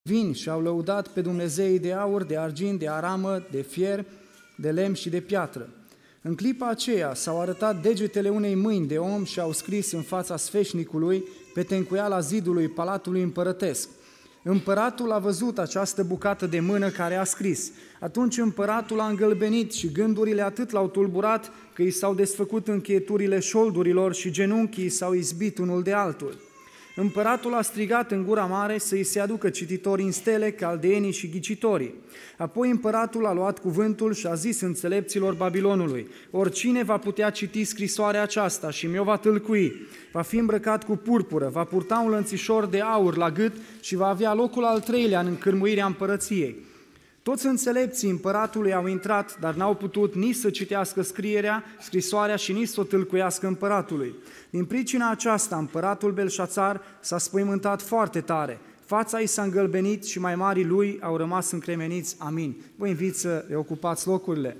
vin și au lăudat pe Dumnezeii de aur, de argint, de aramă, de fier, de lemn și de piatră. În clipa aceea s-au arătat degetele unei mâini de om și au scris în fața sfeșnicului pe tencuiala zidului palatului împărătesc. Împăratul a văzut această bucată de mână care a scris. Atunci împăratul a îngălbenit și gândurile atât l-au tulburat că i s-au desfăcut încheieturile șoldurilor și genunchii s-au izbit unul de altul. Împăratul a strigat în gura mare să-i se aducă cititorii în stele, caldeenii și ghicitorii. Apoi împăratul a luat cuvântul și a zis înțelepților Babilonului: oricine va putea citi scrisoarea aceasta și mi-o va tâlcui, va fi îmbrăcat cu purpură, va purta un lănțișor de aur la gât și va avea locul al treilea în încărmuirea împărăției. Toți înțelepții împăratului au intrat, dar n-au putut nici să citească scrisoarea și nici să o tâlcuiască împăratului. Din pricina aceasta, împăratul Belșațar s-a spăimântat foarte tare. Fața i s-a îngălbenit și mai marii lui au rămas încremeniți. Amin. Vă invit să reocupați locurile.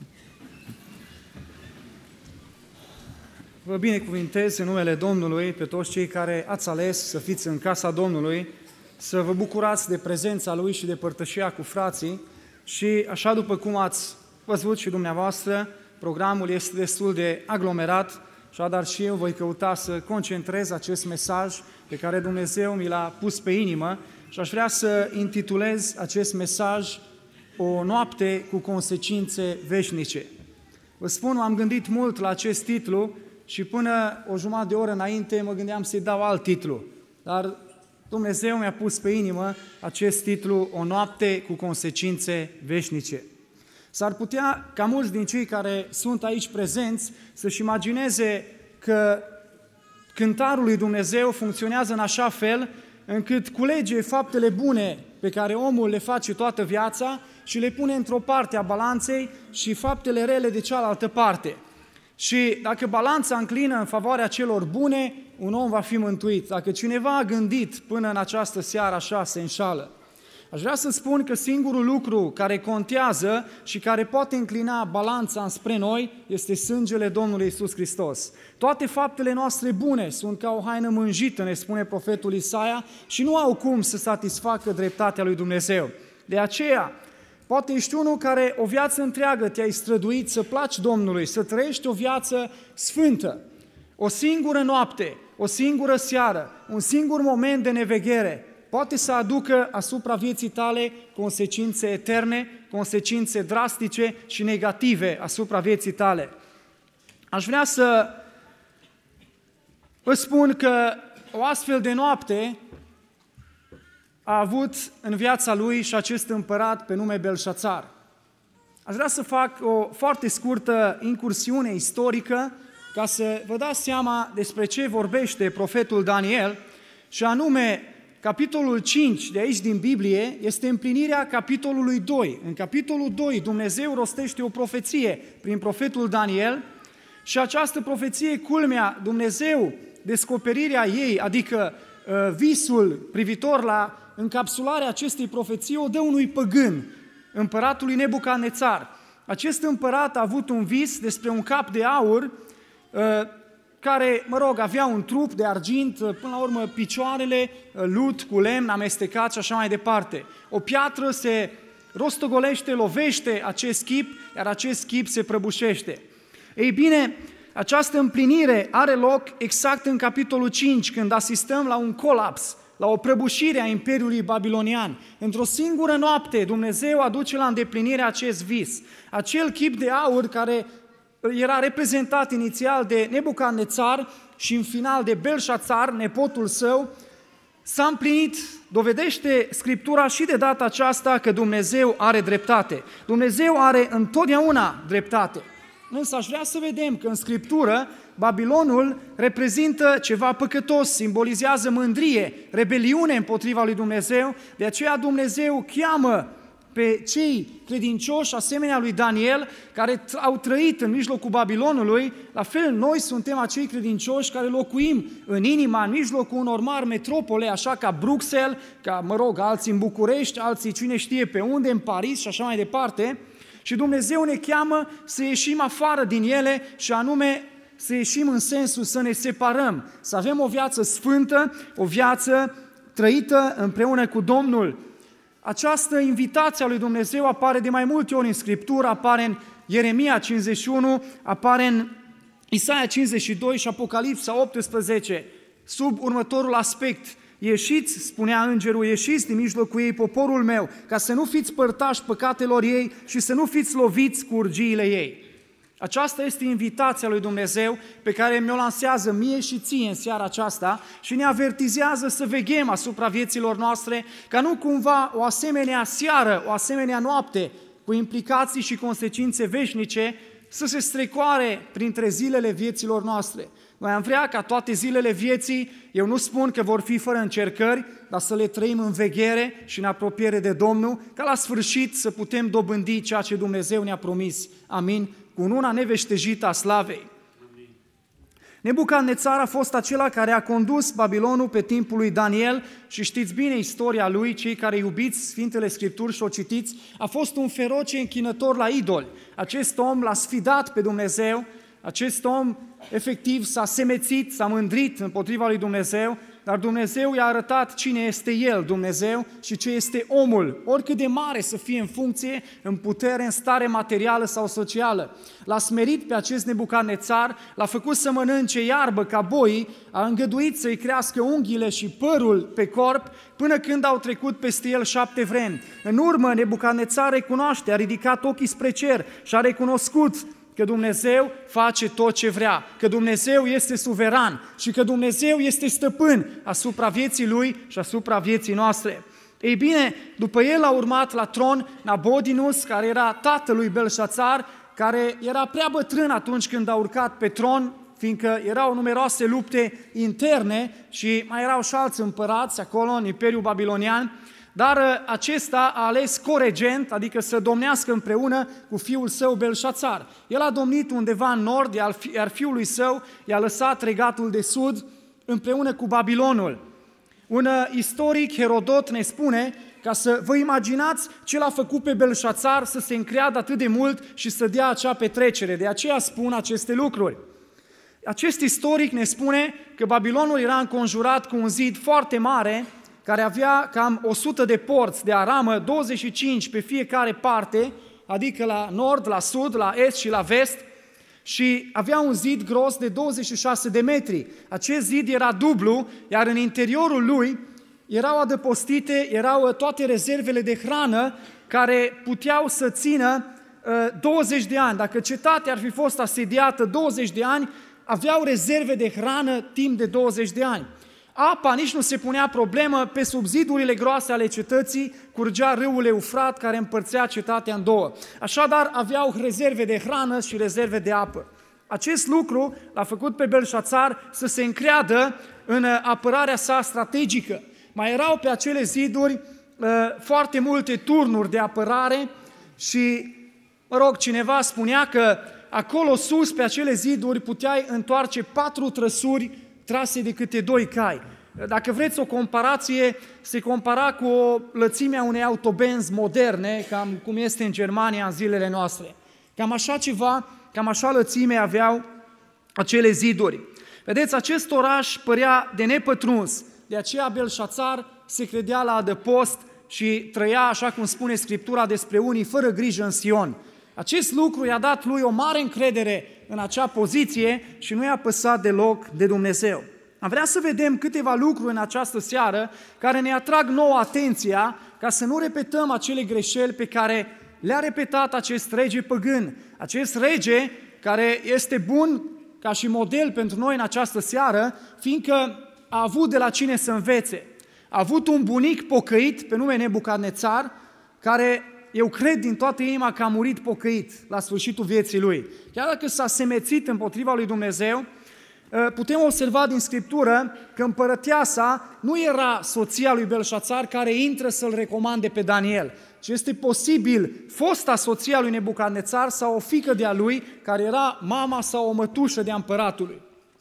Vă binecuvintez în numele Domnului pe toți cei care ați ales să fiți în casa Domnului, să vă bucurați de prezența Lui și de părtășia cu frații și așa după cum ați văzut și dumneavoastră, programul este destul de aglomerat, așadar și eu voi căuta să concentrez acest mesaj pe care Dumnezeu mi l-a pus pe inimă și aș vrea să intitulez acest mesaj O noapte cu consecințe veșnice. Vă spun, am gândit mult la acest titlu și până o jumătate de oră înainte mă gândeam să-i dau alt titlu, dar Dumnezeu mi-a pus pe inimă acest titlu, O noapte cu consecințe veșnice. S-ar putea ca mulți din cei care sunt aici prezenți să-și imagineze că cântarul lui Dumnezeu funcționează în așa fel încât culege faptele bune pe care omul le face toată viața și le pune într-o parte a balanței și faptele rele de cealaltă parte. Și dacă balanța înclină în favoarea celor bune, un om va fi mântuit. Dacă cineva a gândit până în această seară așa, se înșală. Aș vrea să spun că singurul lucru care contează și care poate înclina balanța înspre noi este sângele Domnului Iisus Hristos. Toate faptele noastre bune sunt ca o haină mânjită, ne spune profetul Isaia, și nu au cum să satisfacă dreptatea lui Dumnezeu. De aceea, poate ești unul care o viață întreagă te-ai străduit să placi Domnului, să trăiești o viață sfântă. O singură noapte, o singură seară, un singur moment de neveghere poate să aducă asupra vieții tale consecințe eterne, consecințe drastice și negative asupra vieții tale. Aș vrea să vă spun că o astfel de noapte a avut în viața lui și acest împărat pe nume Belșațar. Aș vrea să fac o foarte scurtă incursiune istorică ca să vă dați seama despre ce vorbește profetul Daniel, și anume capitolul 5 de aici din Biblie este împlinirea capitolului 2. În capitolul 2 Dumnezeu rostește o profeție prin profetul Daniel și această profeție, culmea, Dumnezeu, descoperirea ei, adică visul privitor la încapsularea acestei profeții, o dă unui păgân, împăratului Nebucadnețar. Acest împărat a avut un vis despre un cap de aur care, avea un trup de argint, până la urmă picioarele, lut cu lemn amestecat și așa mai departe. O piatră se rostogolește, lovește acest chip, iar acest chip se prăbușește. Ei bine, această împlinire are loc exact în capitolul 5, când asistăm la un colaps, la o prăbușire a Imperiului Babilonian. Într-o singură noapte, Dumnezeu aduce la îndeplinire acest vis. Acel chip de aur care era reprezentat inițial de Nebucadnețar și în final de Belșațar, nepotul său, s-a împlinit. Dovedește Scriptura și de data aceasta că Dumnezeu are dreptate. Dumnezeu are întotdeauna dreptate. Însă aș vrea să vedem că în Scriptură Babilonul reprezintă ceva păcătos, simbolizează mândrie, rebeliune împotriva lui Dumnezeu, de aceea Dumnezeu cheamă pe cei credincioși, asemenea lui Daniel, care au trăit în mijlocul Babilonului. La fel, noi suntem acei credincioși care locuim în inima, în mijlocul unor mari metropole, așa ca Bruxelles, ca, alții în București, alții cine știe pe unde, în Paris și așa mai departe. Și Dumnezeu ne cheamă să ieșim afară din ele și anume să ieșim în sensul să ne separăm, să avem o viață sfântă, o viață trăită împreună cu Domnul. Această invitație a lui Dumnezeu apare de mai multe ori în Scriptură, apare în Ieremia 51, apare în Isaia 52 și Apocalipsa 18, sub următorul aspect. Ieșiți, spunea îngerul, ieșiți din mijlocul ei, poporul meu, ca să nu fiți părtași păcatelor ei și să nu fiți loviți cu urgiile ei. Aceasta este invitația lui Dumnezeu pe care mi-o lansează mie și ție în seara aceasta și ne avertizează să veghem asupra vieților noastre, ca nu cumva o asemenea seară, o asemenea noapte, cu implicații și consecințe veșnice, să se strecoare printre zilele vieților noastre. Noi am vrea ca toate zilele vieții, eu nu spun că vor fi fără încercări, dar să le trăim în veghere și în apropiere de Domnul, ca la sfârșit să putem dobândi ceea ce Dumnezeu ne-a promis. Amin. Cu una neveștejită a slavei. Nebucadnețar a fost acela care a condus Babilonul pe timpul lui Daniel și știți bine istoria lui, cei care iubiți Sfintele Scripturi și o citiți, a fost un feroce închinător la idoli. Acest om l-a sfidat pe Dumnezeu, acest om efectiv s-a semețit, s-a mândrit împotriva lui Dumnezeu, dar Dumnezeu i-a arătat cine este El, Dumnezeu, și ce este omul, oricât de mare să fie în funcție, în putere, în stare materială sau socială. L-a smerit pe acest Nebucadnețar, l-a făcut să mănânce iarbă ca boii, a îngăduit să-i crească unghiile și părul pe corp, până când au trecut peste el 7 vremi. În urmă, Nebucadnețar recunoaște, a ridicat ochii spre cer și a recunoscut că Dumnezeu face tot ce vrea, că Dumnezeu este suveran și că Dumnezeu este stăpân asupra vieții lui și asupra vieții noastre. Ei bine, după el a urmat la tron Nabodinus, care era tatăl lui Belșațar, care era prea bătrân atunci când a urcat pe tron, fiindcă erau numeroase lupte interne și mai erau și alți împărați acolo în Imperiul Babilonian, dar acesta a ales coregent, adică să domnească împreună cu fiul său Belșațar. El a domnit undeva în nord, iar fiului său i-a lăsat regatul de sud împreună cu Babilonul. Un istoric, Herodot, ne spune, ca să vă imaginați ce l-a făcut pe Belșațar să se încreadă atât de mult și să dea acea petrecere. De aceea spun aceste lucruri. Acest istoric ne spune că Babilonul era înconjurat cu un zid foarte mare, care avea cam 100 de porți de aramă, 25 pe fiecare parte, adică la nord, la sud, la est și la vest, și avea un zid gros de 26 de metri. Acest zid era dublu, iar în interiorul lui erau adăpostite, erau toate rezervele de hrană care puteau să țină 20 de ani. Dacă cetatea ar fi fost asediată 20 de ani, aveau rezerve de hrană timp de 20 de ani. Apa nici nu se punea problemă, pe sub zidurile groase ale cetății curgea râul Eufrat care împărțea cetatea în două. Așadar aveau rezerve de hrană și rezerve de apă. Acest lucru l-a făcut pe Belșațar să se încreadă în apărarea sa strategică. Mai erau pe acele ziduri foarte multe turnuri de apărare și, cineva spunea că acolo sus pe acele ziduri puteai întoarce 4 trăsuri trase de câte 2 cai. Dacă vreți o comparație, se compara cu o lățime a unei autobenzi moderne, cam cum este în Germania în zilele noastre. Cam așa ceva, cam așa lățime aveau acele ziduri. Vedeți, acest oraș părea de nepătruns, de aceea Belșațar se credea la adăpost și trăia, așa cum spune Scriptura despre unii, fără grijă în Sion. Acest lucru i-a dat lui o mare încredere în acea poziție și nu i-a păsat deloc de Dumnezeu. Am vrea să vedem câteva lucruri în această seară care ne atrag nouă atenția ca să nu repetăm acele greșeli pe care le-a repetat acest rege păgân. Acest rege care este bun ca și model pentru noi în această seară, fiindcă a avut de la cine să învețe. A avut un bunic pocăit pe nume Nebucadnețar, care eu cred din toată inima că a murit pocăit la sfârșitul vieții lui. Chiar dacă s-a semețit împotriva lui Dumnezeu, putem observa din Scriptură că împărăteasa nu era soția lui Belșațar care intră să-l recomande pe Daniel, ci este posibil fosta soția lui Nebucadnețar sau o fiică de-a lui care era mama sau o mătușă de-a împăratului.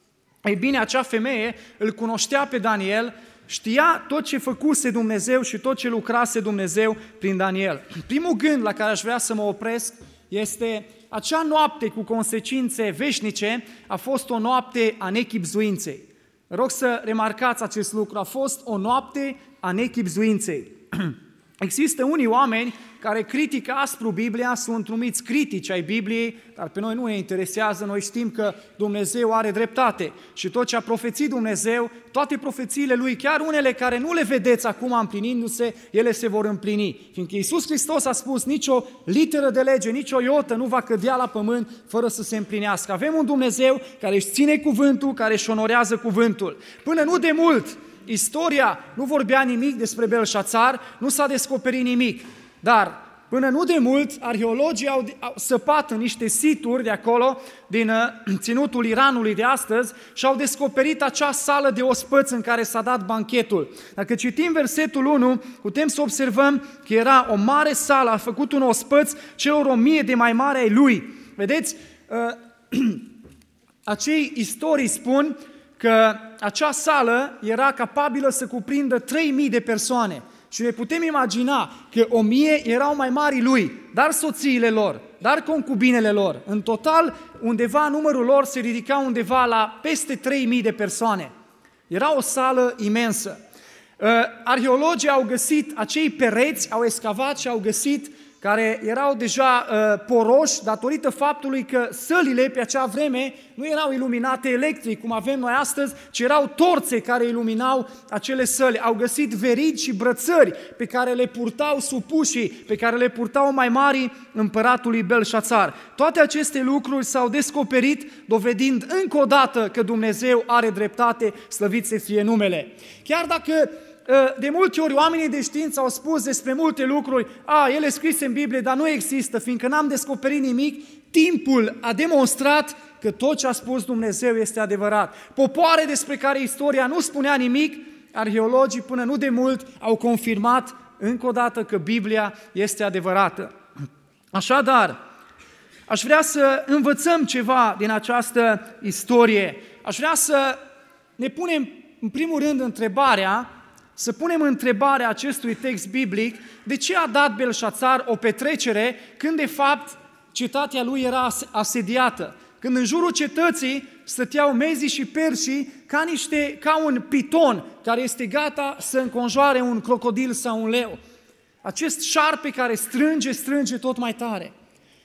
Ei bine, acea femeie îl cunoștea pe Daniel, știa tot ce făcuse Dumnezeu și tot ce lucrase Dumnezeu prin Daniel. Primul gând la care aș vrea să mă opresc este acea noapte cu consecințe veșnice a fost o noapte a nechibzuinței. Rog să remarcați acest lucru, a fost o noapte a nechibzuinței. Există unii oameni care critică aspru Biblia, sunt numiți critici ai Bibliei, dar pe noi nu ne interesează, noi știm că Dumnezeu are dreptate și tot ce a profețit Dumnezeu, toate profețiile Lui, chiar unele care nu le vedeți acum împlinindu-se, ele se vor împlini. Fiindcă Iisus Hristos a spus, nicio literă de lege, nicio iotă nu va cădea la pământ fără să se împlinească. Avem un Dumnezeu care își ține cuvântul, care își onorează cuvântul. Până nu de mult, istoria nu vorbea nimic despre Belșațar, nu s-a descoperit nimic, dar până nu de mult, arheologii au săpat în niște situri de acolo, din ținutul Iranului de astăzi, și au descoperit acea sală de ospăți în care s-a dat banchetul. Dacă citim versetul 1, putem să observăm că era o mare sală, a făcut un ospăț celor 1000 de mai mari ai lui. Vedeți, acei istorii spun că acea sală era capabilă să cuprindă 3000 de persoane. Și ne putem imagina că 1000 erau mai mari lui, dar soțiile lor, dar concubinele lor. În total, undeva numărul lor se ridica undeva la peste 3000 de persoane. Era o sală imensă. Arheologii au găsit acei pereți, au excavat și au găsit care erau deja poroși datorită faptului că sălile pe acea vreme nu erau iluminate electric, cum avem noi astăzi, ci erau torțe care iluminau acele săli. Au găsit verigi și brățări pe care le purtau supușii, pe care le purtau mai mari împăratului Belșațar. Toate aceste lucruri s-au descoperit, dovedind încă o dată că Dumnezeu are dreptate, slăvit să fie numele. Chiar dacă de multe ori oamenii de știință au spus despre multe lucruri, ele scrise în Biblie, dar nu există, fiindcă n-am descoperit nimic, timpul a demonstrat că tot ce a spus Dumnezeu este adevărat. Popoare despre care istoria nu spunea nimic, arheologii până nu de mult au confirmat încă o dată că Biblia este adevărată. Așadar, aș vrea să învățăm ceva din această istorie. Aș vrea să ne punem în primul rând să punem întrebarea acestui text biblic, de ce a dat Belșațar o petrecere când de fapt cetatea lui era asediată, când în jurul cetății stăteau mezii și persii ca un piton care este gata să înconjoare un crocodil sau un leu. Acest șarpe care strânge tot mai tare.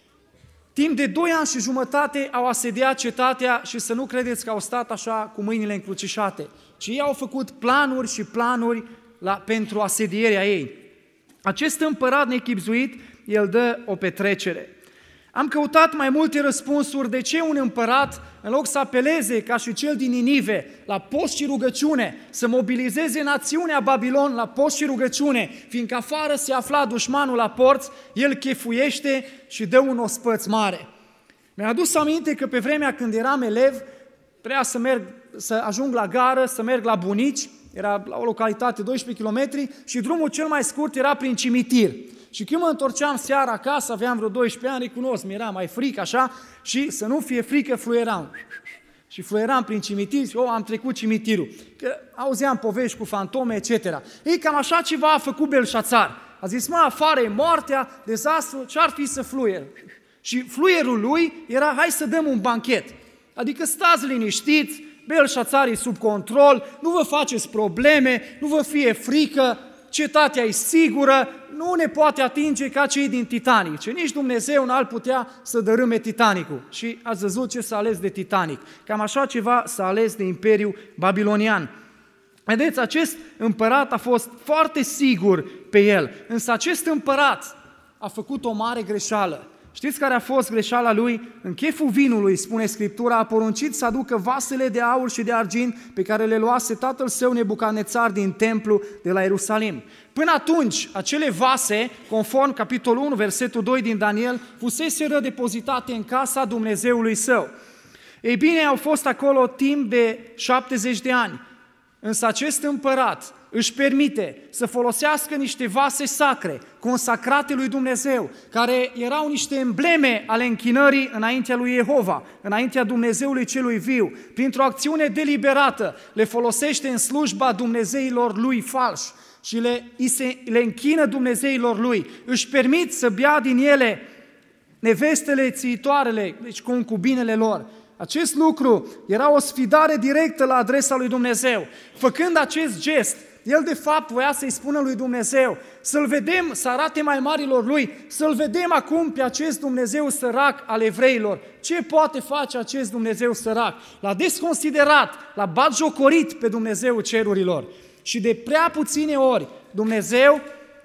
Timp de 2 ani și jumătate au asediat cetatea și să nu credeți că au stat așa cu mâinile încrucișate, ci ei au făcut planuri și planuri pentru asedierea ei. Acest împărat nechibzuit, el dă o petrecere. Am căutat mai multe răspunsuri de ce un împărat, în loc să apeleze ca și cel din Ninive la post și rugăciune, să mobilizeze națiunea Babilon la post și rugăciune, fiindcă afară se afla dușmanul la porți, el chefuiește și dă un ospăț mare. Mi-a adus aminte că pe vremea când eram elev, trebuia să ajung la gară, să merg la bunici, era la o localitate 12 km și drumul cel mai scurt era prin cimitir. Și când mă întorceam seara acasă, aveam vreo 12 ani, recunosc, mi-era mai frică așa și să nu fie frică, fluieram. Și fluieram prin cimitir și am trecut cimitirul. Că auzeam povești cu fantome, etc. Ei, cam așa ceva a făcut Belșațar. A zis, afară e moartea, dezastru, ce-ar fi să fluier? Și fluierul lui era, hai să dăm un banchet. Adică stați liniștiți, Belșațar e sub control, nu vă faceți probleme, nu vă fie frică, cetatea e sigură, nu ne poate atinge ca cei din Titanic. Și nici Dumnezeu n-ar putea să dărâme Titanicul. Și ați văzut ce s-a ales de Titanic. Cam așa ceva s-a ales de Imperiul Babilonian. Vedeți, acest împărat a fost foarte sigur pe el, însă acest împărat a făcut o mare greșeală. Știți care a fost greșeala lui? În cheful vinului, spune Scriptura, a poruncit să aducă vasele de aur și de argint pe care le luase tatăl său Nebucadnețar din templu de la Ierusalim. Până atunci, acele vase, conform capitolul 1, versetul 2 din Daniel, fuseseră depozitate în casa Dumnezeului său. Ei bine, au fost acolo timp de 70 de ani. Însă acest împărat își permite să folosească niște vase sacre, consacrate lui Dumnezeu, care erau niște embleme ale închinării înaintea lui Jehova, înaintea Dumnezeului celui viu. Printr-o acțiune deliberată le folosește în slujba dumnezeilor lui falși și le închină dumnezeilor lui. Își permit să bea din ele nevestele țiitoarele, deci concubinele lor. Acest lucru era o sfidare directă la adresa lui Dumnezeu. Făcând acest gest, El de fapt voia să-i spună lui Dumnezeu, să-L vedem, să arate mai marilor lui, să-L vedem acum pe acest Dumnezeu sărac al evreilor. Ce poate face acest Dumnezeu sărac? L-a desconsiderat, l-a batjocorit pe Dumnezeu cerurilor. Și de prea puține ori Dumnezeu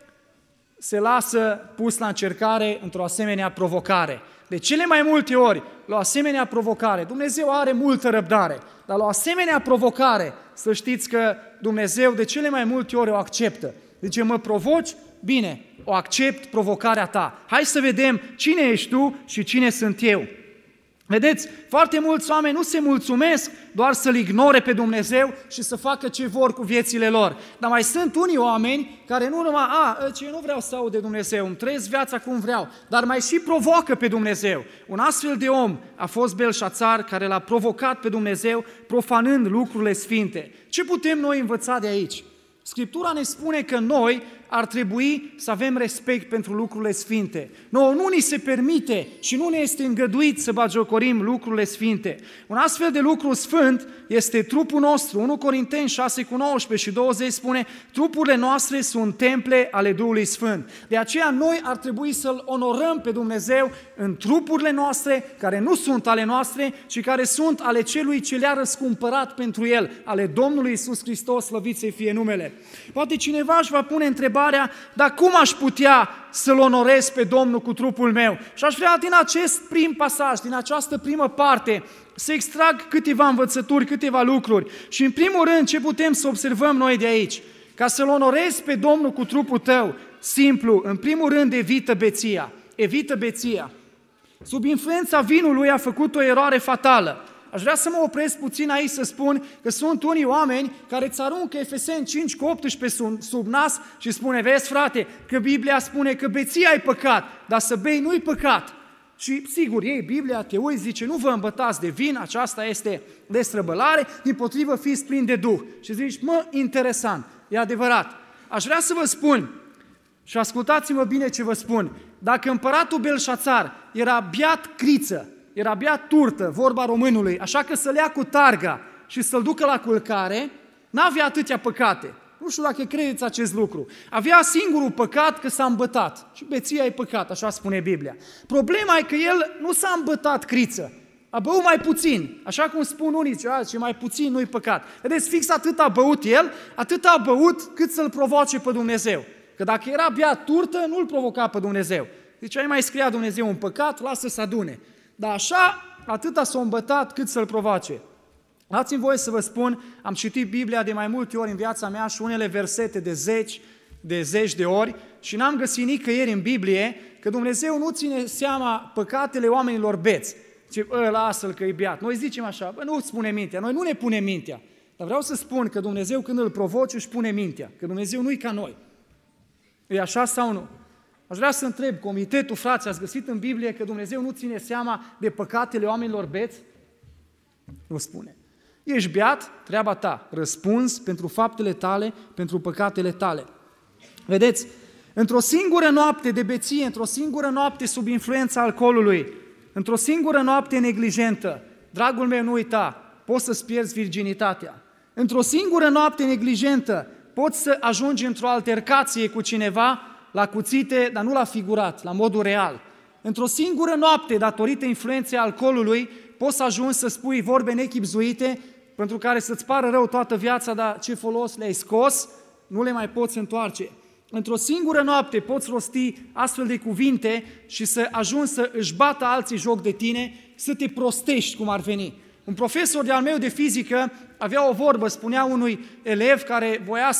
se lasă pus la încercare într-o asemenea provocare. De cele mai multe ori, la o asemenea provocare, Dumnezeu are multă răbdare, dar la o asemenea provocare, să știți că Dumnezeu de cele mai multe ori o acceptă. Zice, mă provoci? Bine, o accept provocarea ta. Hai să vedem cine ești tu și cine sunt eu. Vedeți, foarte mulți oameni nu se mulțumesc doar să-L ignore pe Dumnezeu și să facă ce vor cu viețile lor. Dar mai sunt unii oameni care nu numai, eu nu vreau să aud de Dumnezeu, îmi trăiesc viața cum vreau, dar mai și provoacă pe Dumnezeu. Un astfel de om a fost Belșațar, care l-a provocat pe Dumnezeu profanând lucrurile sfinte. Ce putem noi învăța de aici? Scriptura ne spune că noi ar trebui să avem respect pentru lucrurile sfinte. Nouă nu ni se permite și nu ne este îngăduit să bagiocorim lucrurile sfinte. Un astfel de lucru sfânt este trupul nostru. 1 Corinteni 6:19 și 20 spune, trupurile noastre sunt temple ale Duhului Sfânt. De aceea noi ar trebui să-L onorăm pe Dumnezeu în trupurile noastre, care nu sunt ale noastre, ci care sunt ale celui ce le-a răscumpărat pentru El, ale Domnului Iisus Hristos, slăvit să fie numele. Poate cineva își va pune întrebarea, dar cum aș putea să-L onorez pe Domnul cu trupul meu? Și aș vrea din acest prim pasaj, din această primă parte, să extrag câteva învățături, câteva lucruri. Și în primul rând, ce putem să observăm noi de aici? Ca să-L onorezi pe Domnul cu trupul tău, simplu, în primul rând evită beția. Evită beția. Sub influența vinului a făcut o eroare fatală. Aș vrea să mă opresc puțin aici să spun că sunt unii oameni care îți aruncă Efeseni 5:18 sub nas și spune, vezi frate, că Biblia spune că beția e păcat, dar să bei nu-i păcat. Și sigur, ei, Biblia te uiți, zice, nu vă îmbătați de vin, aceasta este destrăbălare, dimpotrivă fiți plini de Duh. Și zici, interesant, e adevărat. Aș vrea să vă spun, și ascultați-mă bine ce vă spun, dacă împăratul Belșațar era beat criță, era beat turtă, vorba românului, așa că să-l ia cu targa și să-l ducă la culcare, n-avea atâtea păcate. Nu știu dacă credeți acest lucru. Avea singurul păcat că s-a îmbătat. Și beția e păcat, așa spune Biblia. Problema e că el nu s-a îmbătat criță, a băut mai puțin. Așa cum spun unii, ce mai puțin nu-i păcat. Vedeți, fix atât a băut el, atât a băut cât să-l provoace pe Dumnezeu. Că dacă era beat turtă, nu-l provoca pe Dumnezeu. Deci ai mai scria Dumnezeu un păcat, lasă să adune. Dar așa, atâta s-a îmbătat cât să-l provoace. Dați-mi voie să vă spun, am citit Biblia de mai multe ori în viața mea și unele versete de zeci de ori și n-am găsit nicăieri în Biblie că Dumnezeu nu ține seama păcatele oamenilor beți. Zice, lasă-l că e beat. Noi zicem așa, nu îți pune mintea, noi nu ne punem mintea. Dar vreau să spun că Dumnezeu când îl provoci își pune mintea, că Dumnezeu nu-i ca noi. E așa sau nu? Aș vrea să întreb, comitetul, frați, ați găsit în Biblie că Dumnezeu nu ține seama de păcatele oamenilor beți? Nu spune. Ești beat, treaba ta, răspunzi pentru faptele tale, pentru păcatele tale. Vedeți, într-o singură noapte de beție, într-o singură noapte sub influența alcoolului, într-o singură noapte neglijentă, dragul meu, nu uita, poți să-ți pierzi virginitatea. Într-o singură noapte neglijentă, poți să ajungi într-o altercație cu cineva la cuțite, dar nu la figurat, la modul real. Într-o singură noapte, datorită influenței alcoolului, poți să ajungi să spui vorbe nechibzuite, pentru care să-ți pară rău toată viața, dar ce folos le-ai scos, nu le mai poți întoarce. Într-o singură noapte poți rosti astfel de cuvinte și să ajungi să își bată alții joc de tine, să te prostești cum ar veni. Un profesor de-al meu de fizică avea o vorbă, spunea unui elev care voia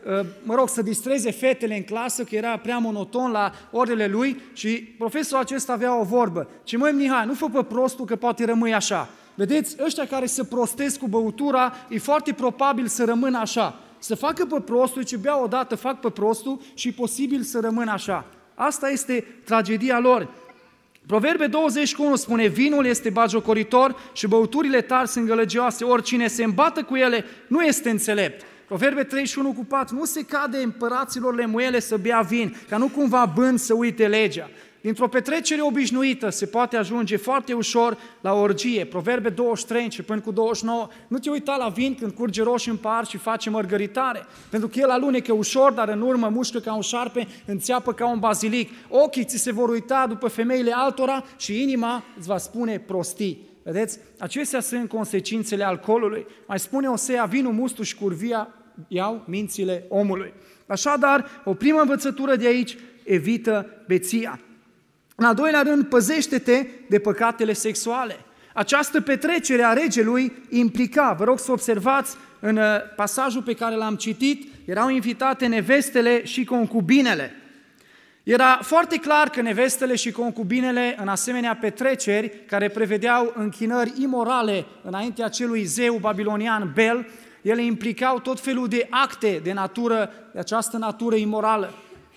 să distreze fetele în clasă, că era prea monoton la orele lui și profesorul acesta avea o vorbă. Ce măi, Mihai, nu fă pe prostul că poate rămâi așa. Vedeți, ăștia care se prostesc cu băutura, e foarte probabil să rămână așa. Să facă pe prostul, ce bea odată, fac pe prostul și e posibil să rămână așa. Asta este tragedia lor. Proverbe 20:1 spune, vinul este batjocoritor și băuturile tari sunt gălăgioase, oricine se îmbată cu ele nu este înțelept. Proverbe 31:4, nu se cade împăraților lemuele să bea vin, ca nu cumva bând să uite legea. Dintr-o petrecere obișnuită se poate ajunge foarte ușor la orgie. Proverbe 23, începând cu 29, nu te uita la vin când curge roșu în par și face mărgăritare, pentru că el alunecă ușor, dar în urmă mușcă ca un șarpe, înțeapă ca un bazilic. Ochii ți se vor uita după femeile altora și inima îți va spune prostii. Vedeți? Acestea sunt consecințele alcoolului. Mai spune Osea, vinul, mustul și curvia iau mințile omului. Așadar, o primă învățătură de aici, evită beția. În al doilea rând, păzește-te de păcatele sexuale. Această petrecere a regelui implica, vă rog să observați în pasajul pe care l-am citit, erau invitate nevestele și concubinele. Era foarte clar că nevestele și concubinele, în asemenea petreceri care prevedeau închinări imorale înaintea acelui zeu babilonian Bel, ele implicau tot felul de acte de această natură imorală.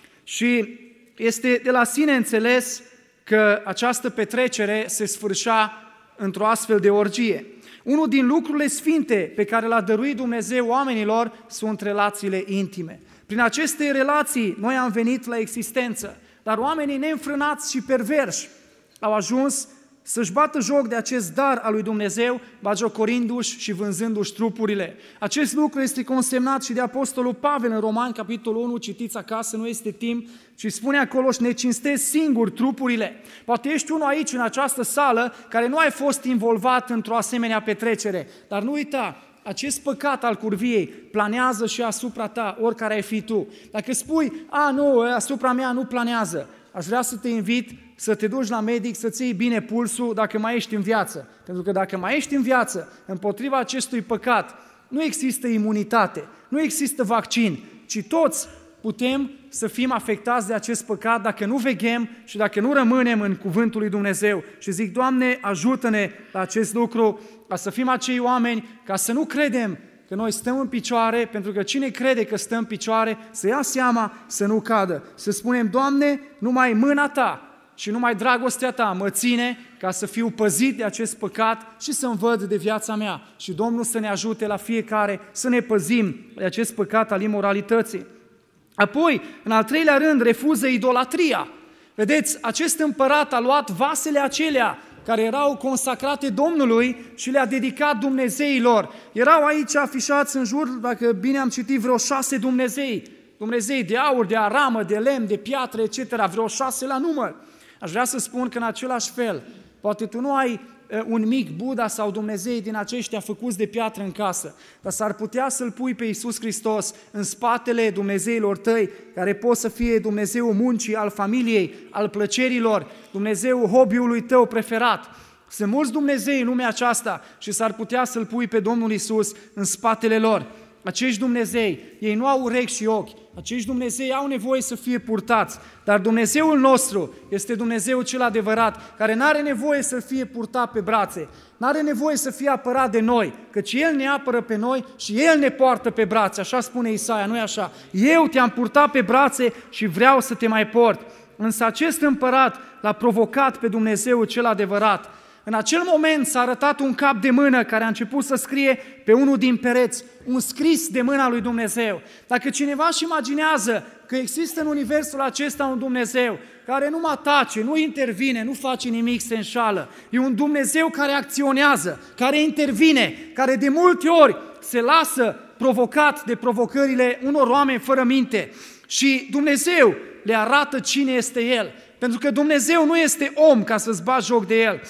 Și este de la sine înțeles că această petrecere se sfârșea într-o astfel de orgie. Unul din lucrurile sfinte pe care l-a dăruit Dumnezeu oamenilor sunt relațiile intime. Prin aceste relații noi am venit la existență, dar oamenii neînfrânați și perverși au ajuns să-și bată joc de acest dar al lui Dumnezeu, bagiocorindu-și și vânzându-și trupurile. Acest lucru este consemnat și de Apostolul Pavel în Romani, capitolul 1, citiți acasă, nu este timp, și spune acolo, și ne cinstezi singur trupurile. Poate ești unul aici, în această sală, care nu ai fost involvat într-o asemenea petrecere, dar nu uita, acest păcat al curviei planează și asupra ta, oricare ai fi tu. Dacă spui, nu, asupra mea nu planează, aș vrea să te invit să te duci la medic, să-ți iei bine pulsul dacă mai ești în viață. Pentru că dacă mai ești în viață, împotriva acestui păcat, nu există imunitate, nu există vaccin, ci toți putem să fim afectați de acest păcat dacă nu veghem și dacă nu rămânem în cuvântul lui Dumnezeu. Și zic, Doamne, ajută-ne la acest lucru, ca să fim acei oameni, ca să nu credem că noi stăm în picioare, pentru că cine crede că stă în picioare, să ia seama să nu cadă. Să spunem, Doamne, numai mâna Ta și numai dragostea Ta mă ține ca să fiu păzit de acest păcat și să-mi văd de viața mea. Și Domnul să ne ajute la fiecare să ne păzim de acest păcat al imoralității. Apoi, în al treilea rând, refuză idolatria. Vedeți, acest împărat a luat vasele acelea care erau consacrate Domnului și le-a dedicat Dumnezeilor. Erau aici afișați în jur, dacă bine am citit, vreo 6 Dumnezei. Dumnezei de aur, de aramă, de lemn, de piatră, etc., vreo 6 la număr. Aș vrea să spun că în același fel, poate tu nu ai un mic Buddha sau Dumnezei din aceștia făcuți de piatră în casă, dar s-ar putea să-L pui pe Iisus Hristos în spatele Dumnezeilor tăi, care pot să fie Dumnezeul muncii, al familiei, al plăcerilor, Dumnezeul hobby-ului tău preferat. Sunt mulți Dumnezei în lumea aceasta și s-ar putea să-L pui pe Domnul Iisus în spatele lor. Acești Dumnezei, ei nu au urechi și ochi, acești Dumnezei au nevoie să fie purtați, dar Dumnezeul nostru este Dumnezeul cel adevărat, care n-are nevoie să fie purtat pe brațe, n-are nevoie să fie apărat de noi, căci El ne apără pe noi și El ne poartă pe brațe, așa spune Isaia, nu-i așa? Eu te-am purtat pe brațe și vreau să te mai port. Însă acest împărat l-a provocat pe Dumnezeul cel adevărat. În acel moment s-a arătat un cap de mână care a început să scrie pe unul din pereți, un scris de mâna lui Dumnezeu. Dacă cineva își imaginează că există în universul acesta un Dumnezeu care nu mă tace, nu intervine, nu face nimic, se înșală, e un Dumnezeu care acționează, care intervine, care de multe ori se lasă provocat de provocările unor oameni fără minte și Dumnezeu le arată cine este El, pentru că Dumnezeu nu este om ca să-ți bagi joc de El.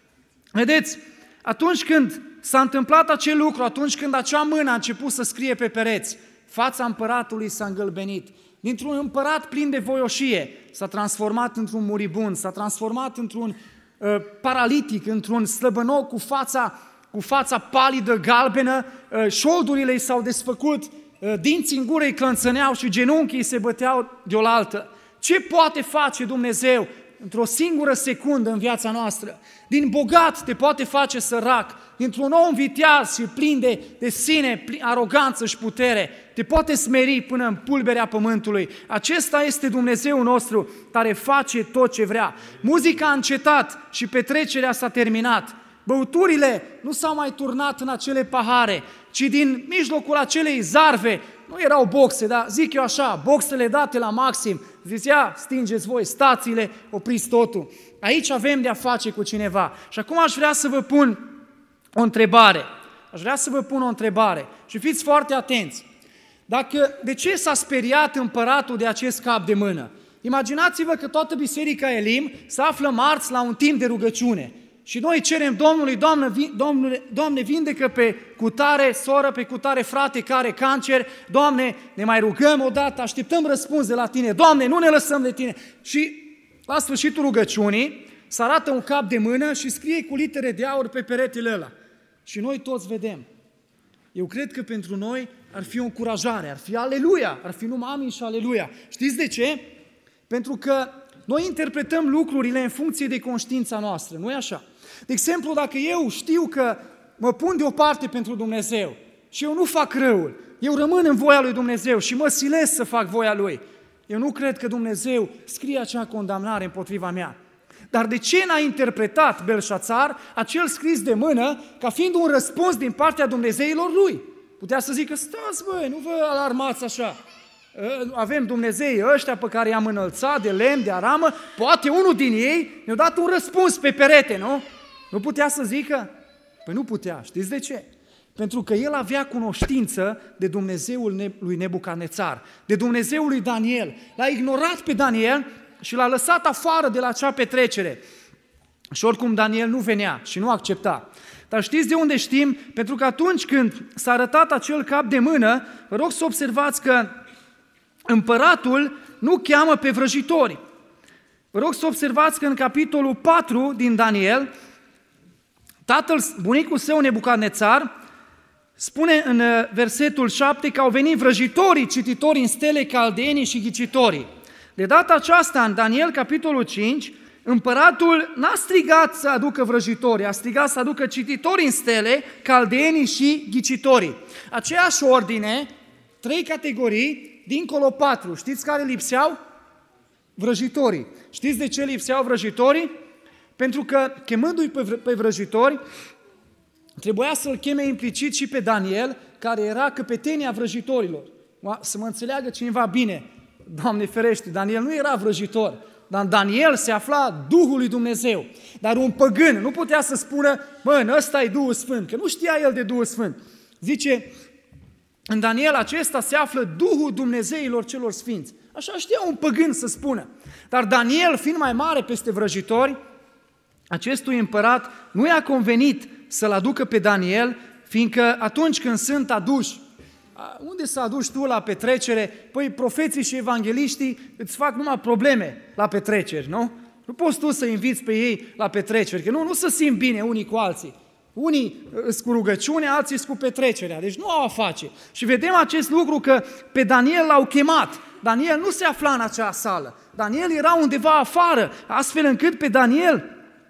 Vedeți, atunci când s-a întâmplat acel lucru, atunci când acea mână a început să scrie pe pereți, fața împăratului s-a îngălbenit. Dintr-un împărat plin de voioșie s-a transformat într-un muribund, s-a transformat într-un paralitic, într-un slăbănoc cu fața palidă, galbenă, șoldurile i s-au desfăcut, dinții în gură îi clănțăneau și genunchii îi se băteau de-oaltă. Ce poate face Dumnezeu într-o singură secundă în viața noastră? Din bogat te poate face sărac, dintr-un om viteaz și plin de sine, aroganță și putere, te poate smeri până în pulberea pământului. Acesta este Dumnezeul nostru care face tot ce vrea. Muzica a încetat și petrecerea s-a terminat. Băuturile nu s-au mai turnat în acele pahare. ci din mijlocul acelei zarve, nu erau boxe, dar zic eu așa, boxele date la maxim, zicea, stingeți voi stațiile, opriți totul. Aici avem de-a face cu cineva. Și acum aș vrea să vă pun o întrebare. Și fiți foarte atenți. De ce s-a speriat împăratul de acest cap de mână? Imaginați-vă că toată biserica Elim se află marți la un timp de rugăciune. Și noi cerem Domnului, Doamne, vindecă pe cutare soră, pe cutare frate care are cancer, Doamne, ne mai rugăm odată, așteptăm răspuns de la Tine, Doamne, nu ne lăsăm de Tine. Și la sfârșitul rugăciunii se arată un cap de mână și scrie cu litere de aur pe peretele ăla. Și noi toți vedem. Eu cred că pentru noi ar fi o încurajare, ar fi aleluia, ar fi numai amin și aleluia. Știți de ce? Pentru că noi interpretăm lucrurile în funcție de conștiința noastră, nu-i așa? De exemplu, dacă eu știu că mă pun deoparte pentru Dumnezeu și eu nu fac răul, eu rămân în voia lui Dumnezeu și mă silesc să fac voia Lui, eu nu cred că Dumnezeu scrie acea condamnare împotriva mea. Dar de ce n-a interpretat Belșațar acel scris de mână ca fiind un răspuns din partea Dumnezeilor lui? Putea să zică, stați băi, nu vă alarmați așa. Avem Dumnezei ăștia pe care i-am înălțat de lemn, de aramă, poate unul din ei ne-a dat un răspuns pe perete, nu? Nu putea să zică? Păi nu putea, știți de ce? Pentru că el avea cunoștință de Dumnezeul lui Nebucadnețar, de Dumnezeul lui Daniel. L-a ignorat pe Daniel și l-a lăsat afară de la acea petrecere. Și oricum Daniel nu venea și nu accepta. Dar știți de unde știm? Pentru că atunci când s-a arătat acel cap de mână, vă rog să observați că împăratul nu cheamă pe vrăjitori. Vă rog să observați că în capitolul 4 din Daniel, bunicul său Nebucadnețar spune în versetul 7 că au venit vrăjitorii, cititorii în stele, caldeenii și ghicitorii. De data aceasta, în Daniel, capitolul 5, împăratul n-a strigat să aducă vrăjitorii, a strigat să aducă cititorii în stele, caldeenii și ghicitorii. Aceeași ordine, 3 categorii, dincolo 4. Știți care lipseau? Vrăjitorii. Știți de ce lipseau vrăjitorii? Pentru că, chemându-i pe vrăjitori, trebuia să-l cheme implicit și pe Daniel, care era căpetenia vrăjitorilor. Să mă înțeleagă cineva bine, Doamne ferește, Daniel nu era vrăjitor, dar în Daniel se afla Duhul lui Dumnezeu. Dar un păgân nu putea să spună, în ăsta e Duhul Sfânt, că nu știa el de Duhul Sfânt. Zice, în Daniel acesta se află Duhul Dumnezeilor celor sfinți. Așa știa un păgân să spună. Dar Daniel, fiind mai mare peste vrăjitori, acestui împărat nu i-a convenit să-l aducă pe Daniel, fiindcă atunci când sunt aduși, unde să aduci tu la petrecere? Păi profeții și evangeliștii îți fac numai probleme la petreceri, nu? Nu poți tu să inviți pe ei la petreceri, că nu se simt bine unii cu alții. Unii îs cu rugăciune, alții îs cu petrecerea, deci nu au a face. Și vedem acest lucru că pe Daniel l-au chemat. Daniel nu se afla în acea sală. Daniel era undeva afară, astfel încât pe Daniel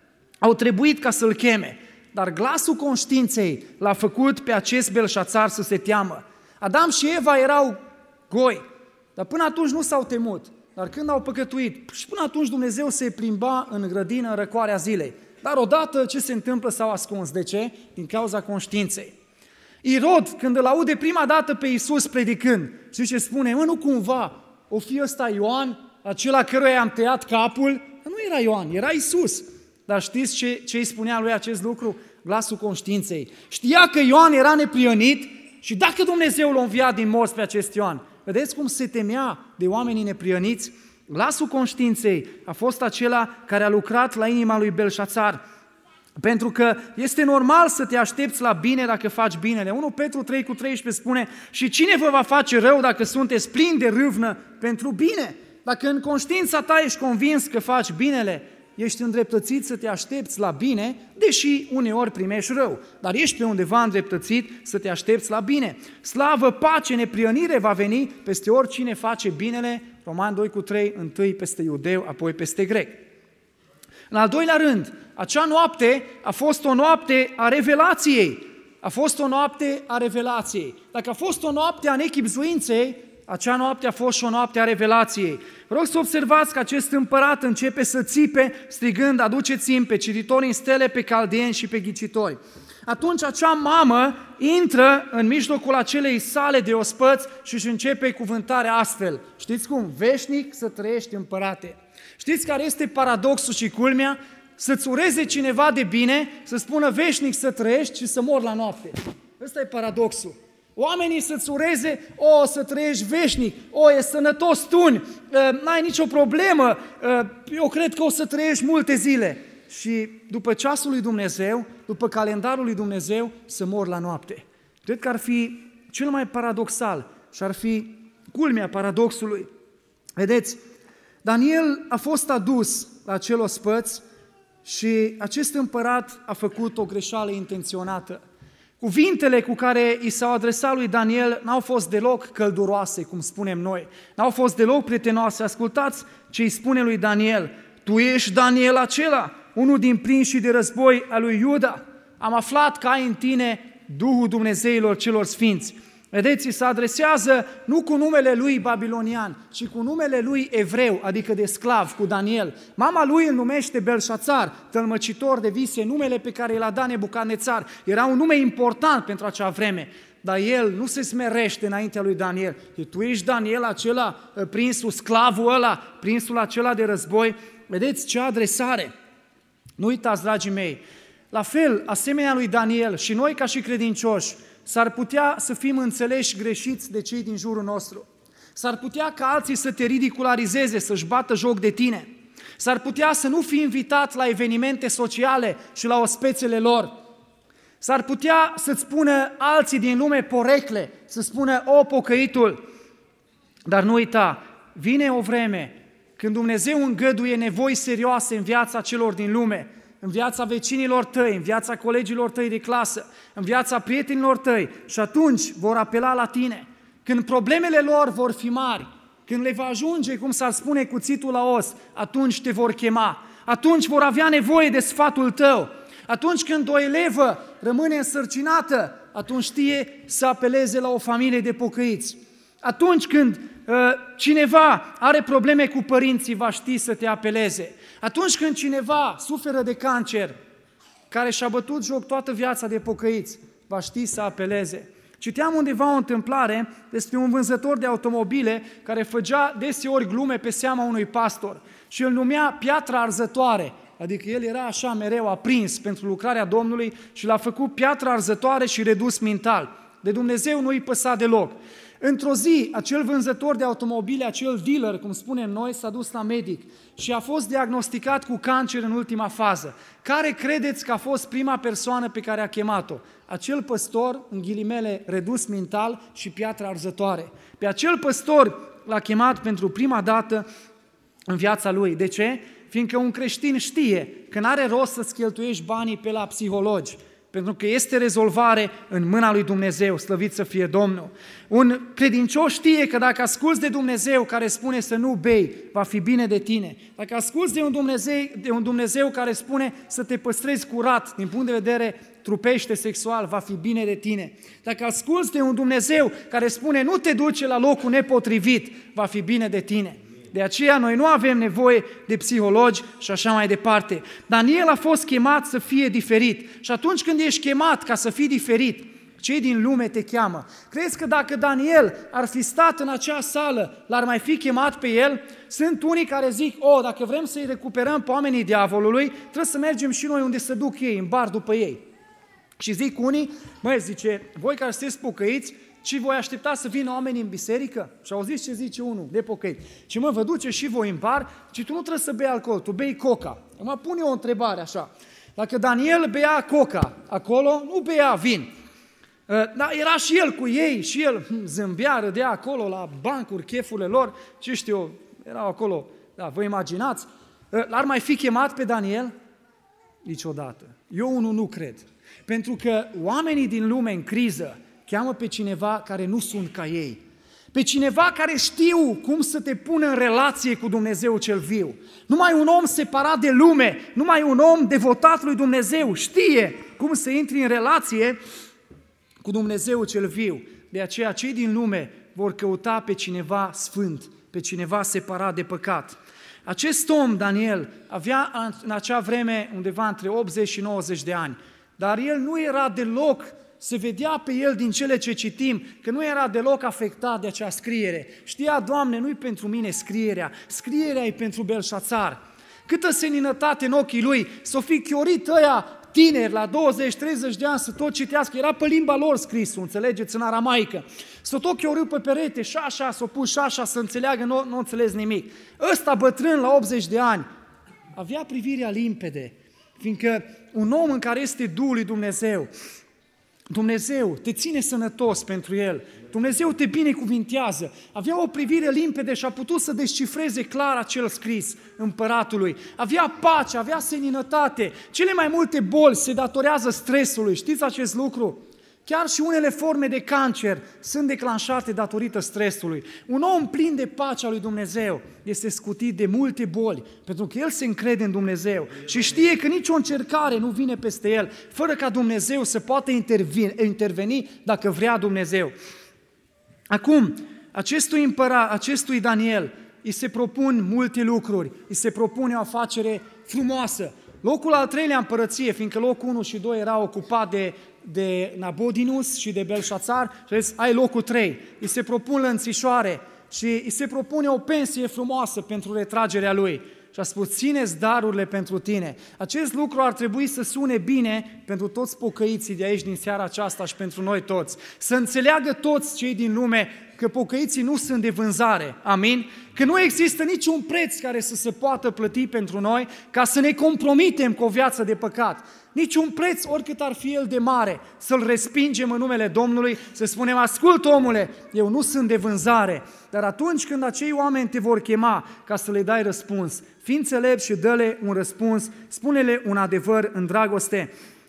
au trebuit ca să-l cheme. Dar glasul conștiinței l-a făcut pe acest Belșațar să se teamă. Adam și Eva erau goi, dar până atunci nu s-au temut. Dar când au păcătuit, și până atunci Dumnezeu se plimba în grădină în răcoarea zilei. Dar odată ce se întâmplă s-au ascuns. De ce? Din cauza conștiinței. Irod, când îl aude prima dată pe Iisus predicând, știți ce spune? Nu cumva o fi ăsta Ioan, acela căruia am tăiat capul? Nu era Ioan, era Iisus. Dar știți ce îi spunea lui acest lucru? Glasul conștiinței. Știa că Ioan era neprihănit și dacă Dumnezeu l-a înviat din morți pe acest Ioan, vedeți cum se temea de oamenii neprihăniți? Glasul conștiinței a fost acela care a lucrat la inima lui Belșațar. Pentru că este normal să te aștepți la bine dacă faci binele. 1 Petru 3,13 spune, și cine vă va face rău dacă sunteți plini de râvnă pentru bine? Dacă în conștiința ta ești convins că faci binele, ești îndreptățit să te aștepți la bine, deși uneori primești rău. Dar ești pe undeva îndreptățit să te aștepți la bine. Slavă, pace, neprihănire va veni peste oricine face binele, Roman 2,3, întâi peste iudeu, apoi peste grec. În al doilea rând, acea noapte a fost o noapte a revelației. A fost o noapte a revelației. Dacă a fost o noapte a nechibzuinței, acea noapte a fost și o noapte a revelației. Vă rog să observați că acest împărat începe să țipe, strigând, aduceți-mi pe cititorii în stele, pe caldeeni și pe ghicitori. Atunci acea mamă intră în mijlocul acelei sale de ospăți și își începe cuvântarea astfel. Știți cum? Veșnic să trăiești, împărate. Știți care este paradoxul și culmea? Să-ți ureze cineva de bine, să spună veșnic să trăiești și să mori la noapte. Ăsta e paradoxul. Oamenii să-ți ureze, să trăiești veșnic, e sănătos tuni, n-ai nicio problemă, eu cred că o să trăiești multe zile. Și după ceasul lui Dumnezeu, după calendarul lui Dumnezeu, să mor la noapte. Cred că ar fi cel mai paradoxal și ar fi culmea paradoxului. Vedeți, Daniel a fost adus la acel ospăț și acest împărat a făcut o greșeală intenționată. Cuvintele cu care i s-au adresat lui Daniel n-au fost deloc călduroase, cum spunem noi, n-au fost deloc prietenoase. Ascultați ce îi spune lui Daniel: tu ești Daniel acela, unul din prinșii de război al lui Iuda. Am aflat că ai în tine Duhul Dumnezeilor celor sfinți. Vedeți, se adresează nu cu numele lui babilonian, ci cu numele lui evreu, adică de sclav, cu Daniel. Mama lui îl numește Belșațar, tălmăcitor de vise, numele pe care l-a dat Nebucadnețar. Era un nume important pentru acea vreme, dar el nu se smerește înaintea lui Daniel. Tu ești Daniel acela, prinsul, sclavul ăla, prinsul acela de război. Vedeți ce adresare! Nu uitați, dragii mei, la fel, asemenea lui Daniel, și noi ca și credincioși, s-ar putea să fim înțeleși greșiți de cei din jurul nostru. S-ar putea ca alții să te ridicularizeze, să-și bată joc de tine. S-ar putea să nu fii invitat la evenimente sociale și la ospețele lor. S-ar putea să-ți spună alții din lume porecle, să spună, pocăitul. Dar nu uita, vine o vreme când Dumnezeu îngăduie nevoi serioase în viața celor din lume, în viața vecinilor tăi, în viața colegilor tăi de clasă, în viața prietenilor tăi, și atunci vor apela la tine. Când problemele lor vor fi mari, când le va ajunge, cum s-ar spune, cuțitul la os, atunci te vor chema, atunci vor avea nevoie de sfatul tău. Atunci când o elevă rămâne însărcinată, atunci știe să apeleze la o familie de pocăiți. Atunci când cineva are probleme cu părinții, va ști să te apeleze. Atunci când cineva suferă de cancer, care și-a bătut joc toată viața de pocăiți, va ști să apeleze. Citeam undeva o întâmplare despre un vânzător de automobile care făcea deseori glume pe seama unui pastor și îl numea piatra arzătoare, adică el era așa mereu aprins pentru lucrarea Domnului și l-a făcut piatra arzătoare și redus mental. De Dumnezeu nu îi păsa deloc. Într-o zi, acel vânzător de automobile, acel dealer, cum spunem noi, s-a dus la medic și a fost diagnosticat cu cancer în ultima fază. Care credeți că a fost prima persoană pe care a chemat-o? Acel păstor, în ghilimele, redus mental și piatra arzătoare. Pe acel păstor l-a chemat pentru prima dată în viața lui. De ce? Fiindcă un creștin știe că n-are rost să-ți cheltuiești banii pe la psihologi, pentru că este rezolvare în mâna lui Dumnezeu, slăvit să fie Domnul. Un credincios știe că dacă asculți de Dumnezeu care spune să nu bei, va fi bine de tine. Dacă asculți de un Dumnezeu care spune să te păstrezi curat din punct de vedere trupește, sexual, va fi bine de tine. Dacă asculți de un Dumnezeu care spune nu te duce la locul nepotrivit, va fi bine de tine. De aceea noi nu avem nevoie de psihologi și așa mai departe. Daniel a fost chemat să fie diferit. Și atunci când ești chemat ca să fii diferit, cei din lume te cheamă. Crezi că dacă Daniel ar fi stat în acea sală, l-ar mai fi chemat pe el? Sunt unii care zic, dacă vrem să-i recuperăm pe oamenii diavolului, trebuie să mergem și noi unde se duc ei, în bar după ei. Și zic unii, zice, voi care sunteți pocăiți, și voi aștepta să vină oamenii în biserică? Și auziți ce zice unul de pocăit. Și vă duce și voi în bar, și tu nu trebuie să bei alcool, tu bei coca. Mă pune o întrebare așa. Dacă Daniel bea coca acolo, nu bea vin. Dar era și el cu ei, și el zâmbea, râdea acolo la bancuri, chefurile lor, ce știu eu, erau acolo, vă imaginați? L-ar mai fi chemat pe Daniel? Niciodată. Eu unul nu cred. Pentru că oamenii din lume în criză cheamă pe cineva care nu sunt ca ei, pe cineva care știu cum să te pună în relație cu Dumnezeu cel viu. Numai un om separat de lume, numai un om devotat lui Dumnezeu știe cum să intri în relație cu Dumnezeu cel viu. De aceea cei din lume vor căuta pe cineva sfânt, pe cineva separat de păcat. Acest om, Daniel, avea în acea vreme undeva între 80 și 90 de ani. dar el nu era deloc, se vedea pe el din cele ce citim, că nu era deloc afectat de acea scriere. Știa, Doamne, nu-i pentru mine scrierea e pentru Belșațar. Câtă seninătate în ochii lui, s-o fi chiorit ăia tineri la 20-30 de ani să tot citească, era pe limba lor scrisul, înțelegeți, în aramaică. S-o tot chiorât pe perete, șașa, s-o pus șașa să înțeleagă, nu înțeles nimic. Ăsta bătrân la 80 de ani avea privirea limpede, fiindcă un om în care este Duhul lui Dumnezeu, Dumnezeu te ține sănătos pentru el, Dumnezeu te binecuvintează, avea o privire limpede și a putut să descifreze clar acel scris împăratului, avea pace, avea seninătate, cele mai multe boli se datorează stresului, știți acest lucru? Chiar și unele forme de cancer sunt declanșate datorită stresului. Un om plin de pacea lui Dumnezeu este scutit de multe boli, pentru că el se încrede în Dumnezeu și știe că nicio încercare nu vine peste el, fără ca Dumnezeu să poată interveni dacă vrea Dumnezeu. Acum, acestui Daniel îi se propun multe lucruri, îi se propune o afacere frumoasă. Locul al treilea împărăție, fiindcă locul 1 și 2 era ocupat de Nabodinus și de Belșațar, și zis, ai locul 3. Îi se propun lănțișoare și îi se propune o pensie frumoasă pentru retragerea lui. Și a spus, țineți darurile pentru tine. Acest lucru ar trebui să sune bine pentru toți pocăiții de aici din seara aceasta și pentru noi toți. Să înțeleagă toți cei din lume că pocăiții nu sunt de vânzare. Amin? Că nu există niciun preț care să se poată plăti pentru noi ca să ne compromitem cu o viață de păcat. Niciun preț, oricât ar fi el de mare, să-l respingem în numele Domnului, să spunem, ascult omule, eu nu sunt de vânzare, dar atunci când acei oameni te vor chema ca să le dai răspuns, fii înțelept și dă-le un răspuns, spune-le un adevăr în dragoste.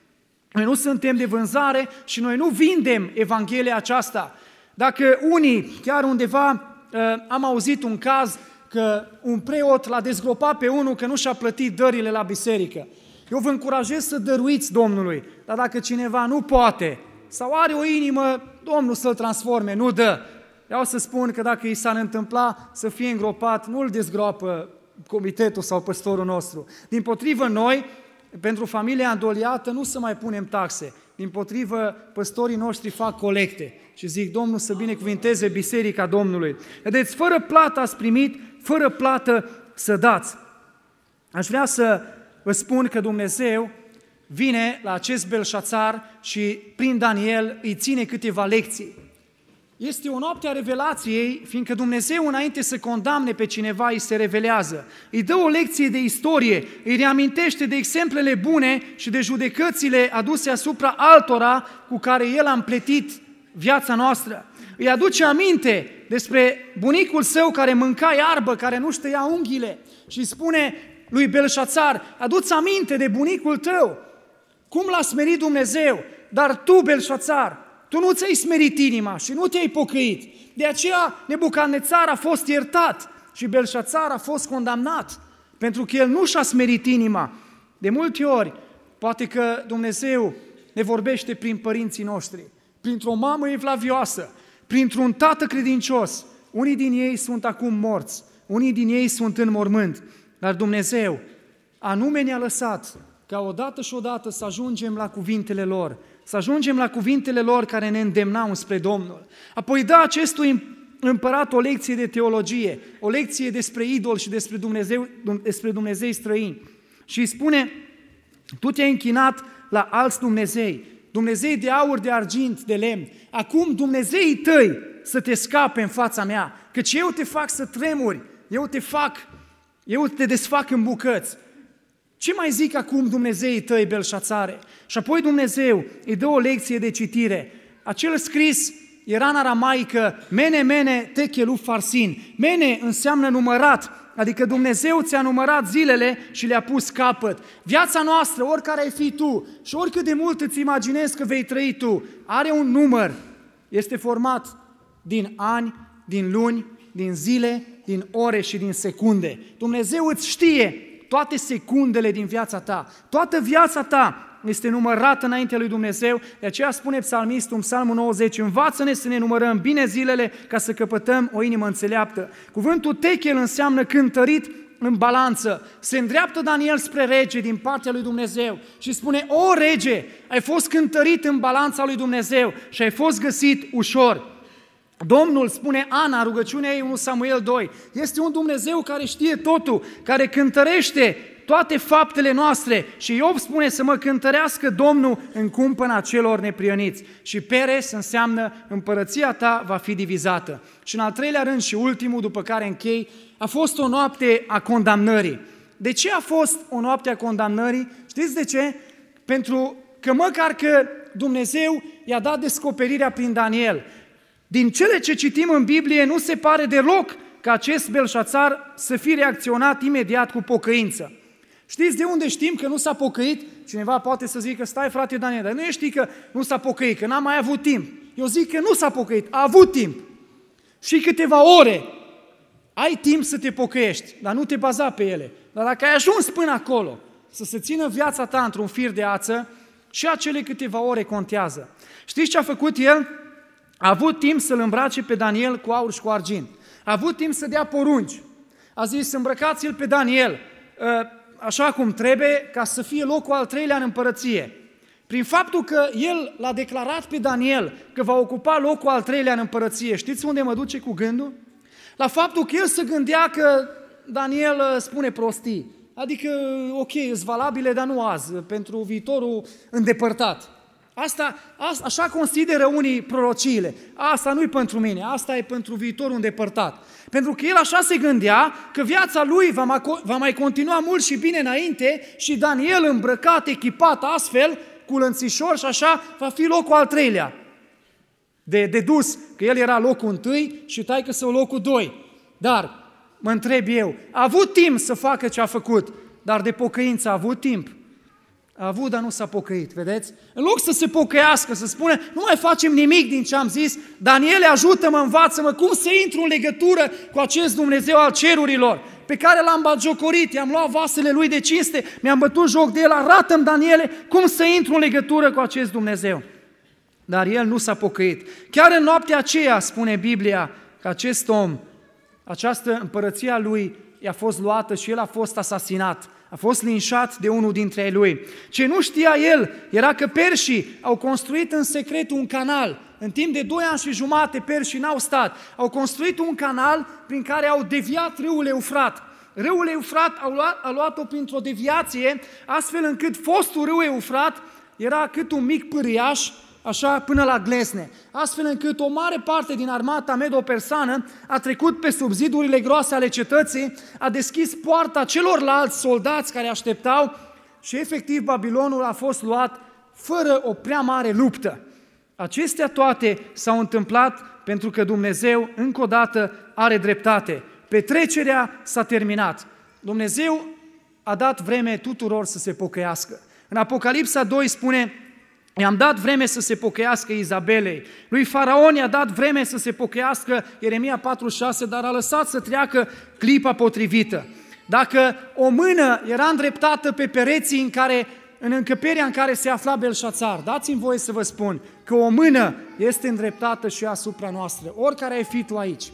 Noi nu suntem de vânzare și noi nu vindem Evanghelia aceasta. Dacă unii, chiar undeva, am auzit un caz că un preot l-a dezgropat pe unul că nu și-a plătit dările la biserică. Eu vă încurajez să dăruiți Domnului, dar dacă cineva nu poate sau are o inimă, Domnul să-l transforme, nu dă. Vreau să spun că dacă i s-ar întâmpla să fie îngropat, nu-l dezgroapă comitetul sau păstorul nostru. Dimpotrivă noi, pentru familia îndoliată, nu să mai punem taxe. Dimpotrivă, păstorii noștri fac colecte și zic, Domnul să binecuvinteze biserica Domnului. Vedeți, fără plată ați primit, fără plată să dați. Aș vrea să vă spun că Dumnezeu vine la acest Belșațar și prin Daniel îi ține câteva lecții. Este o noapte a revelației, fiindcă Dumnezeu înainte să condamne pe cineva îi se revelează. Îi dă o lecție de istorie, îi reamintește de exemplele bune și de judecățile aduse asupra altora cu care El a împletit viața noastră. Îi aduce aminte despre bunicul său care mânca iarbă, care nu-și tăia unghiile și îi spune lui Belșațar, adu-ți aminte de bunicul tău, cum l-a smerit Dumnezeu, dar tu, Belșațar, tu nu ți-ai smerit inima și nu te-ai pocăit. De aceea Nebucadnețar a fost iertat și Belșațar a fost condamnat, pentru că el nu și-a smerit inima. De multe ori, poate că Dumnezeu ne vorbește prin părinții noștri, printr-o mamă evlavioasă, printr-un tată credincios. Unii din ei sunt acum morți, unii din ei sunt în mormânt, dar Dumnezeu anume ne-a lăsat ca odată și odată să ajungem la cuvintele lor, să ajungem la cuvintele lor care ne îndemnau spre Domnul. Apoi dă acestui împărat o lecție de teologie, o lecție despre idol și despre Dumnezei străini. Și îi spune, tu te-ai închinat la alți Dumnezei, Dumnezei de aur, de argint, de lemn. Acum Dumnezeii tăi să te scape în fața mea, căci eu te fac să tremuri, eu te desfac în bucăți. Ce mai zic acum Dumnezeii tăi, Belșațare? Și apoi Dumnezeu îi dă o lecție de citire. Acel scris era în aramaică, mene, mene, techelu farsin. Mene înseamnă numărat, adică Dumnezeu ți-a numărat zilele și le-a pus capăt. Viața noastră, oricare ai fi tu și oricât de mult îți imaginezi că vei trăi tu, are un număr. Este format din ani, din luni, din zile, din ore și din secunde. Dumnezeu îți știe toate secundele din viața ta, toată viața ta este numărată înaintea lui Dumnezeu, de aceea spune psalmistul în Psalmul 90, învață-ne să ne numărăm bine zilele ca să căpătăm o inimă înțeleaptă. Cuvântul techel înseamnă cântărit în balanță, se îndreaptă Daniel spre rege din partea lui Dumnezeu și spune: o rege, ai fost cântărit în balanța lui Dumnezeu și ai fost găsit ușor. Domnul, spune Ana, rugăciunea ei 1 Samuel 2, este un Dumnezeu care știe totul, care cântărește toate faptele noastre și Iov spune să mă cântărească Domnul în cumpăna celor neprioniți. Și Peres înseamnă împărăția ta va fi divizată. Și în al treilea rând și ultimul, după care închei, a fost o noapte a condamnării. De ce a fost o noapte a condamnării? Știți de ce? Pentru că măcar că Dumnezeu i-a dat descoperirea prin Daniel. Din cele ce citim în Biblie nu se pare deloc ca acest Belșațar să fie reacționat imediat cu pocăință. Știți de unde știm că nu s-a pocăit? Cineva poate să zică: stai frate Daniel, dar nu știi că nu s-a pocăit, că n-a mai avut timp. Eu zic că nu s-a pocăit, a avut timp. Și câteva ore ai timp să te pocăiești, dar nu te baza pe ele. Dar dacă ai ajuns până acolo, să se țină viața ta într-un fir de ață, și acele câteva ore contează. Știți ce a făcut el? A avut timp să-l îmbrace pe Daniel cu aur și cu argint. A avut timp să dea porunci. A zis: îmbrăcați-l pe Daniel așa cum trebuie, ca să fie locul al treilea în împărăție. Prin faptul că el l-a declarat pe Daniel că va ocupa locul al treilea în împărăție, știți unde mă duce cu gândul? La faptul că el se gândea că Daniel spune prostii. Adică, ok, sunt valabile, dar nu azi, pentru viitorul îndepărtat. Așa consideră unii prorociile. Asta nu-i pentru mine, asta e pentru viitorul îndepărtat. Pentru că el așa se gândea că viața lui va mai continua mult și bine înainte și Daniel îmbrăcat, echipat astfel, cu lănțișor și așa, va fi locul al treilea. De dus, că el era locul întâi și taică-său locul 2. Dar, mă întreb eu, a avut timp să facă ce a făcut, dar de pocăință a avut timp? A avut, dar nu s-a pocăit, vedeți? În loc să se pocăiască, să spună: nu mai facem nimic din ce am zis, Daniele, ajută-mă, învață-mă cum să intru în legătură cu acest Dumnezeu al cerurilor, pe care l-am batjocorit, i-am luat vasele lui de cinste, mi-am bătut joc de el, arată-mi, Daniele, cum să intru în legătură cu acest Dumnezeu. Dar el nu s-a pocăit. Chiar în noaptea aceea, spune Biblia, că acest om, această împărăție a lui i-a fost luată și el a fost asasinat. A fost linșat de unul dintre ei lui. Ce nu știa el era că perșii au construit în secret un canal. În timp de 2 ani și jumate perșii n-au stat. Au construit un canal prin care au deviat râul Eufrat. Râul Eufrat a luat-o printr-o deviație, astfel încât fostul râu Eufrat era cât un mic pâriaș, așa până la glezne, astfel încât o mare parte din armata medo-persană a trecut pe sub zidurile groase ale cetății, a deschis poarta celorlalți soldați care așteptau și efectiv Babilonul a fost luat fără o prea mare luptă. Acestea toate s-au întâmplat pentru că Dumnezeu încă o dată are dreptate. Petrecerea s-a terminat. Dumnezeu a dat vreme tuturor să se pocăiască. În Apocalipsa 2 spune: i-am dat vreme să se pocăiască Izabelei. Lui Faraon i-a dat vreme să se pocăiască, Ieremia 4:6, dar a lăsat să treacă clipa potrivită. Dacă o mână era îndreptată pe pereții în încăperea în care se afla Belșațar, dați-mi voie să vă spun că o mână este îndreptată și asupra noastră, oricare ai fi tu aici.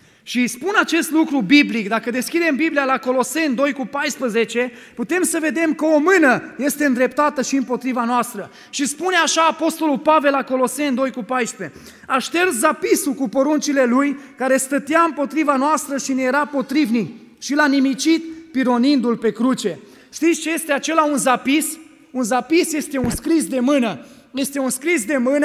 Și spun acest lucru biblic, dacă deschidem Biblia la Coloseni 2:14, putem să vedem că o mână este îndreptată și împotriva noastră. Și spune așa Apostolul Pavel la Coloseni 2:14: a șters zapisul cu poruncile lui, care stătea împotriva noastră și ne era potrivnic, și l-a nimicit, pironindu-l pe cruce. Știți ce este acela un zapis? Un zapis este un scris de mână. Este un scris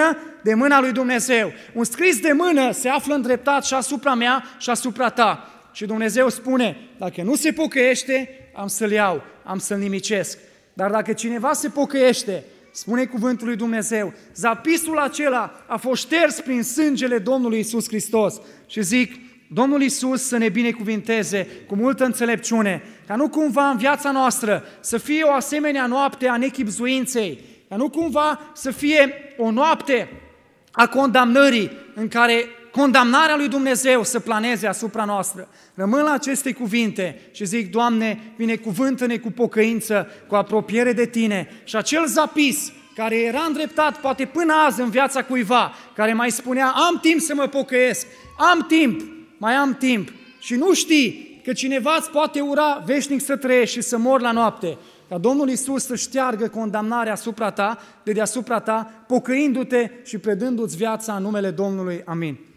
de mâna lui Dumnezeu. Un scris de mână se află îndreptat și asupra mea și asupra ta. Și Dumnezeu spune: dacă nu se pocăiește, am să-l iau, am să-l nimicesc. Dar dacă cineva se pocăiește, spune cuvântul lui Dumnezeu, zapisul acela a fost șters prin sângele Domnului Iisus Hristos. Și zic, Domnul Iisus să ne binecuvinteze cu multă înțelepciune, ca nu cumva în viața noastră să fie o asemenea noapte a nechibzuinței, ca nu cumva să fie o noapte a condamnării în care condamnarea lui Dumnezeu să planeze asupra noastră. Rămân la aceste cuvinte și zic, Doamne, binecuvântă-ne cu pocăință, cu apropiere de Tine și acel zapis care era îndreptat poate până azi în viața cuiva, care mai spunea, am timp să mă pocăiesc, am timp, mai am timp și nu știi că cineva îți poate ura veșnic să trăiești și să mori la noapte, ca Domnul Iisus să șteargă condamnarea asupra ta, de deasupra ta, pocăindu-te și predându-ți viața în numele Domnului. Amin.